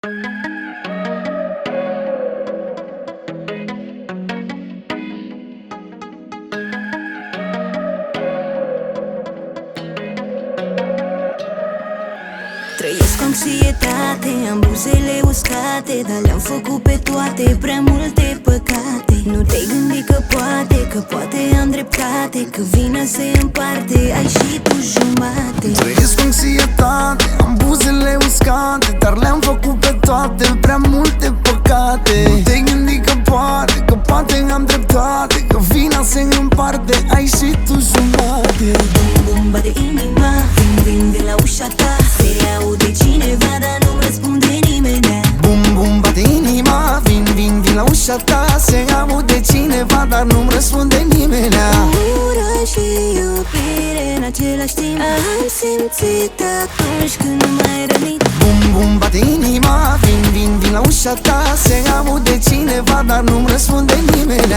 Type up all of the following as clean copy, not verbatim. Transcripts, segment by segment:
Trăiesc anxietate, am buzele uscate, dar le-am făcut pe toate, prea multe păcate. Nu te-ai gândit că poate am dreptate, că vina se împarte, ai și tu jumate. Trăiesc anxietate, am buzele uscate, dar le-am făcut pe toate, prea multe păcate. Nu te-ai gândit că poate am dreptate, că vina se împarte, ai și tu jumate. Bum, bum, bate inima, vin de la ușa ta, se aude cineva, dar nu-mi răspunde nimeni. Bum, bum, bate inima, vin la ușa ta, se aude cineva, dar nu-mi răspunde nimeni. Ură și iubire în același timp, am simțit atunci când m-ai rănit. Bum, bum, bate inima, vin la ușa ta, se aude cineva, dar nu-mi răspunde nimeni.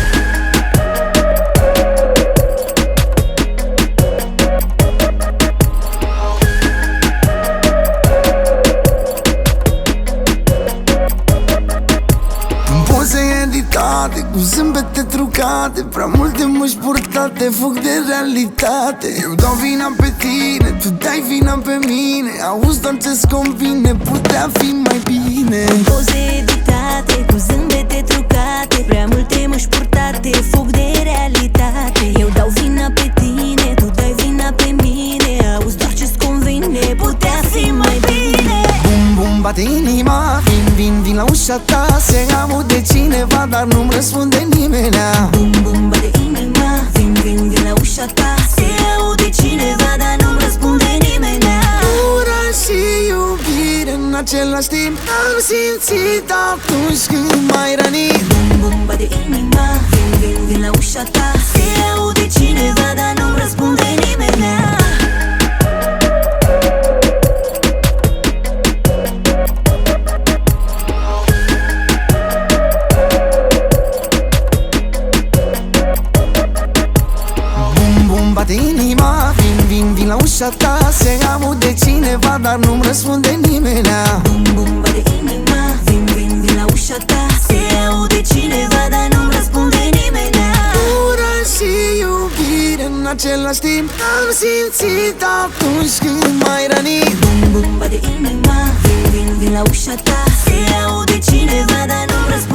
Poze editate, cu zâmbete trucate, prea multe măști purtate, fug de realitate. Eu dau vina pe tine, tu dai vina pe mine, auzi doar ce-ți convine, putea fi mai bine. Poze editate, cu zâmbete trucate, prea multe măști purtate, fug de realitate. Eu dau vina pe tine, tu dai vina pe mine, auzi doar ce-ți convine, putea fi mai bine. Bum, bum, bate inima, vin la ușa ta, se aude cineva, dar nu-mi răspunde nimeni. Bum, bum, bate inima, vin la ușa ta, se aude cineva, dar nu-mi răspunde nimeni. Ură și iubire în același timp, am simțit atunci când m-ai rănit. Bum, bum, bate inima, vin la ușa ta, se aude cineva, dar nu-mi răspunde nimeni. Bate inima, vin la ușa ta, se aude cineva, dar nu-mi răspunde nimeni. Bum, bum, bate inima, vin la ușa ta, se aude cineva, dar nu-mi răspunde nimeni. Ură și iubire în același timp, am simțit atunci când m-ai rănit. Bum, bum, bate inima, vin la ușa ta, se aude cineva, dar nu-mi răspunde.